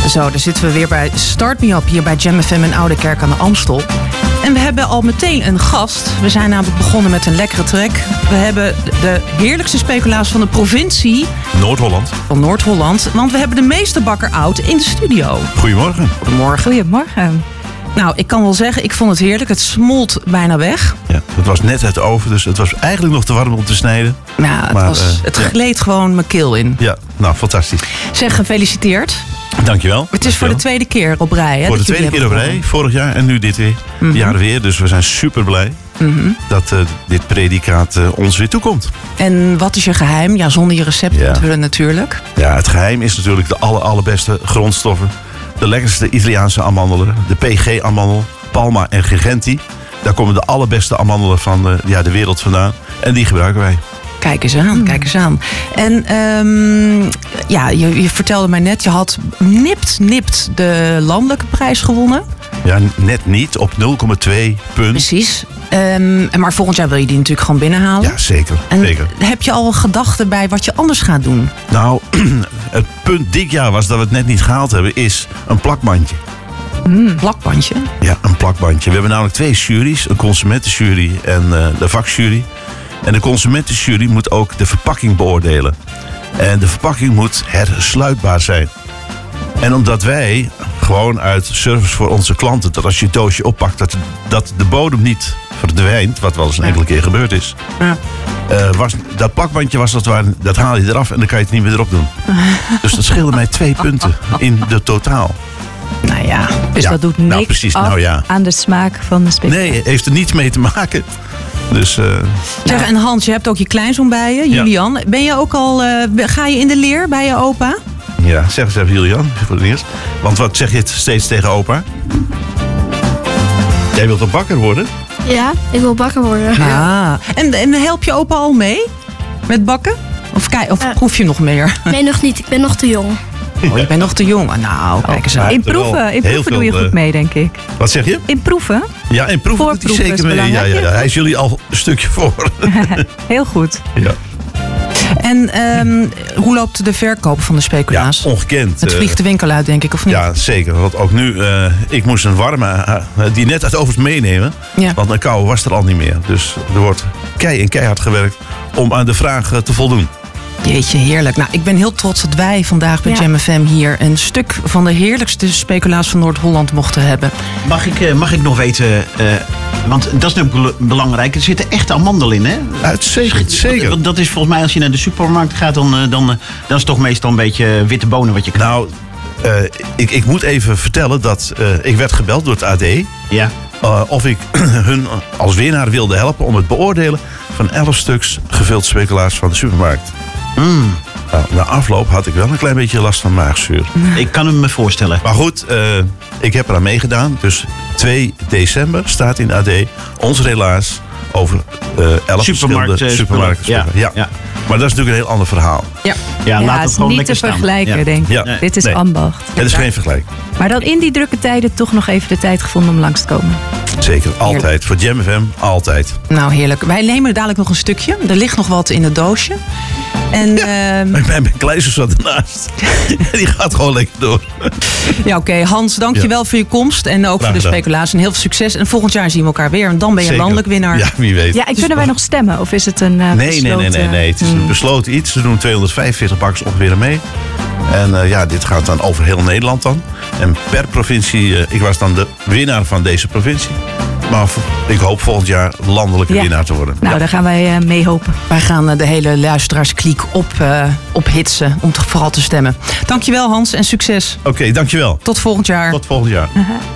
Zo, daar zitten we weer bij Start Me Up hier bij Jam FM in Oudekerk aan de Amstel. En we hebben al meteen een gast. We zijn namelijk begonnen met een lekkere track. We hebben de heerlijkste speculaas van de provincie Noord-Holland. Van Noord-Holland. Want we hebben de meesterbakker oud in de studio. Goedemorgen. Goedemorgen. Goedemorgen. Nou, ik kan wel zeggen, ik vond het heerlijk. Het smolt bijna weg. Ja, het was net uit de oven, dus het was eigenlijk nog te warm om te snijden. Nou, het gleed gewoon mijn keel in. Ja, nou, fantastisch. Zeg, gefeliciteerd. Dankjewel. Het is voor de tweede keer op rij, hè? Voor de tweede keer op rij, vorig jaar en nu dit jaar weer. Dus we zijn super blij dat dit predicaat ons weer toekomt. En wat is je geheim? Ja, zonder je recept natuurlijk. Ja, het geheim is natuurlijk de allerbeste grondstoffen. De lekkerste Italiaanse amandelen. De PG-amandel, Palma en Girgenti. Daar komen de allerbeste amandelen van de wereld vandaan. En die gebruiken wij. Kijk eens aan, kijk eens aan. En je vertelde mij net, je had nipt de landelijke prijs gewonnen. Ja, net niet, op 0,2 punten. Precies. Maar volgend jaar wil je die natuurlijk gewoon binnenhalen. Ja, zeker. Zeker. Heb je al gedachten bij wat je anders gaat doen? Nou, het punt dit jaar was dat we het net niet gehaald hebben, is een plakbandje. Plakbandje? Ja, een plakbandje. We hebben namelijk 2 juries, een consumentenjury en de vakjury. En de consumentenjury moet ook de verpakking beoordelen. En de verpakking moet hersluitbaar zijn. En omdat wij gewoon uit service voor onze klanten, dat als je het doosje oppakt, dat de bodem niet verdwijnt, wat wel eens een enkele keer gebeurd is. Ja. Dat plakbandje was dat haal je eraf en dan kan je het niet meer erop doen. Dus dat scheelde mij 2 punten in de totaal. Nou ja. Dus dat doet niks aan de smaak van de speculaas. Nee, heeft er niets mee te maken. Dus, Zeg, en Hans, je hebt ook je kleinzoon bij je, Julian. Ja. Ben je ook al, ga je in de leer bij je opa? Ja, zeg eens even Julian, voor het eerst. Want wat zeg je steeds tegen opa? Jij wilt toch bakker worden? Ja, ik wil bakker worden. Ah. En help je opa al mee met bakken? Of proef je nog meer? Nee, nog niet. Ik ben nog te jong. Oh, je bent nog te jong. Nou, kijk eens aan. In proeven doe je goed mee, denk ik. Wat zeg je? In proeven? Ja, in proeven doet hij zeker mee. Ja. Hij is jullie al een stukje voor. Heel goed. Ja. En hoe loopt de verkoop van de speculaas? Ja, ongekend. Het vliegt de winkel uit, denk ik, of niet? Ja, zeker. Want ook nu, ik moest een warme, die net uit de ovens meenemen. Ja. Want een koude was er al niet meer. Dus er wordt keihard gewerkt om aan de vraag te voldoen. Jeetje, heerlijk. Nou, ik ben heel trots dat wij vandaag bij Jam FM hier een stuk van de heerlijkste speculaas van Noord-Holland mochten hebben. Mag ik nog weten, want dat is natuurlijk belangrijk, er zitten echte amandelen in, hè? Uitstekend, zeker. Want dat is volgens mij, als je naar de supermarkt gaat, dan is het toch meestal een beetje witte bonen wat je krijgt. Nou, ik moet even vertellen dat ik werd gebeld door het AD. Ja. Of ik hun als winnaar wilde helpen om het beoordelen van 11 stuks gevuld speculaas van de supermarkt. Nou, na afloop had ik wel een klein beetje last van maagzuur. Ik kan hem me voorstellen. Maar goed, ik heb eraan meegedaan. Dus 2 december staat in AD ons relaas over 11 supermarkten. Ja. Maar dat is natuurlijk een heel ander verhaal. Ja, laat het het gewoon niet lekker te staan. vergelijken, denk ik. Ja. Dit is ambacht. Het is geen vergelijking. Maar dan in die drukke tijden toch nog even de tijd gevonden om langs te komen. Zeker, altijd. Heerlijk. Voor Jam FM, altijd. Nou, heerlijk. Wij nemen dadelijk nog een stukje. Er ligt nog wat in het doosje. En, mijn kleinzoon zat ernaast. Die gaat gewoon lekker door. Ja, oké. Hans, dank je wel voor je komst. En ook voor de speculaas. En heel veel succes. En volgend jaar zien we elkaar weer. En dan ben je landelijk winnaar. Ja, wie weet. Ja, en kunnen wij nog stemmen? Of is het een besloten... Nee. Het is een besloten iets. Ze doen 245 bakkers ongeveer mee. En dit gaat dan over heel Nederland dan. En per provincie, ik was dan de winnaar van deze provincie. Maar ik hoop volgend jaar landelijke winnaar te worden. Nou, daar gaan wij mee hopen. Wij gaan de hele luisteraarskliek ophitsen om vooral te stemmen. Dankjewel Hans en succes. Oké, dankjewel. Tot volgend jaar. Tot volgend jaar.